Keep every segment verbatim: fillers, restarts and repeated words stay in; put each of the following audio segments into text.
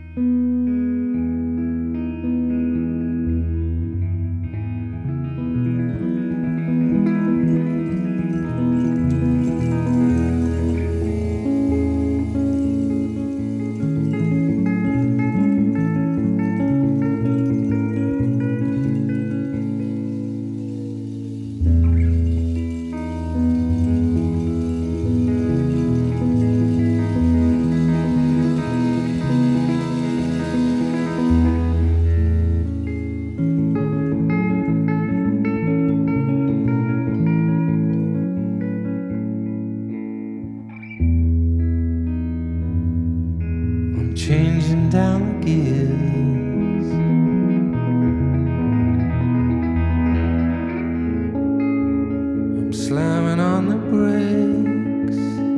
Changing down the gears, I'm slamming on the brakes.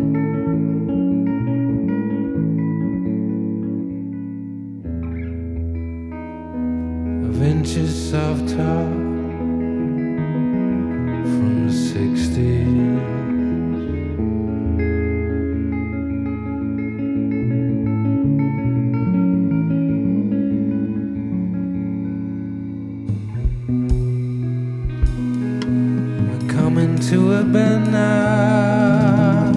Of inches of top from the sixties. Coming to a bend now,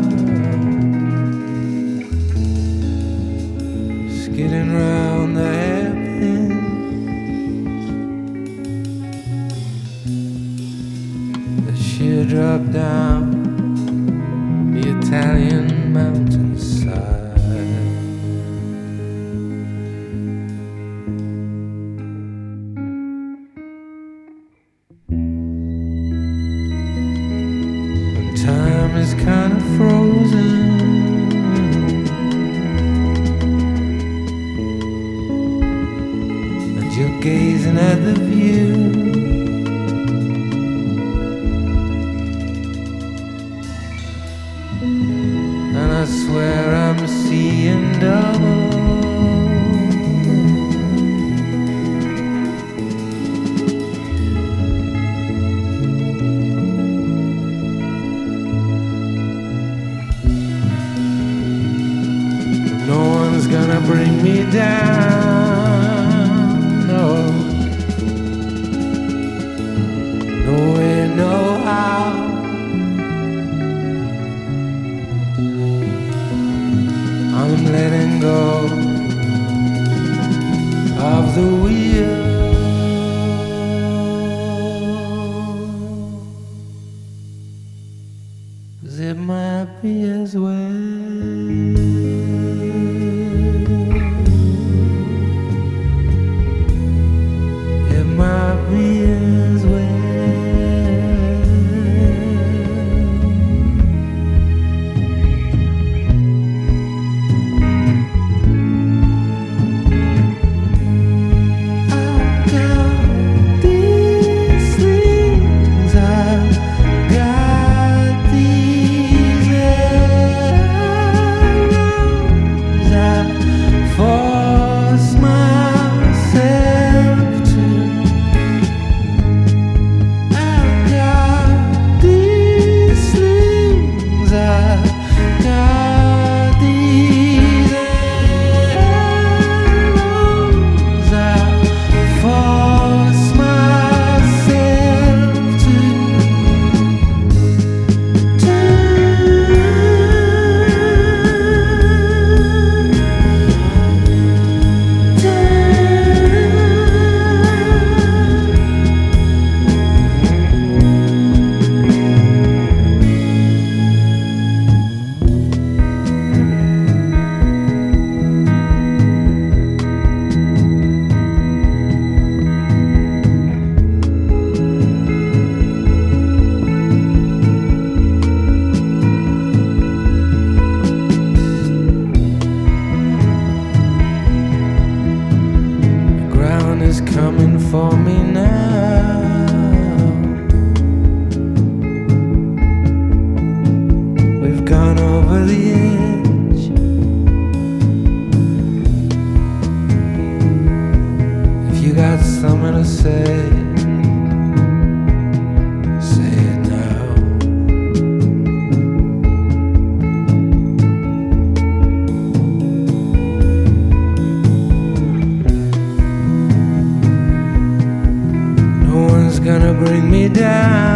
skidding round the hairpin. The sheer drop down the Italian mountainside. Time is kind of frozen, and you're gazing at the view. And I swear I'm seeing double. No one's gonna bring me down, no. No way, no how. I'm letting go of the wheel. 'Cause it might be as well. Might be as well. I've got these things, I've got these arrows, I force myself to. Is coming for me now. We've gone over the edge. If you got something to say, say it now. down.